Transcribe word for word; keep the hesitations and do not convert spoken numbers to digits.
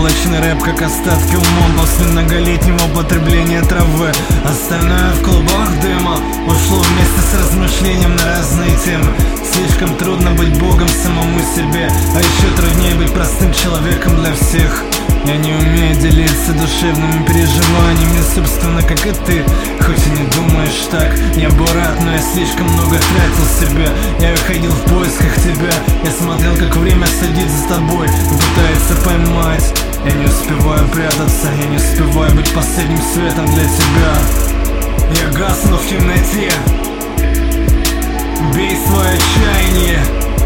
облачный рэп, как остатки умом после многолетнего употребления травы. Остальное в клубах дыма ушло вместе с размышлением на разные темы. Слишком трудно быть богом самому себе, а еще труднее быть простым человеком для всех. Я не умею делиться душевными переживаниями, собственно, как и ты. Хоть и не думаешь так, я бы рад, но я слишком много тратил себя. Я выходил в поисках тебя, я смотрел, как время садится с тобой и пытается поймать. Я не успеваю прятаться, я не успеваю быть последним светом для тебя. Я гасну в темноте, бей свое отчаяние.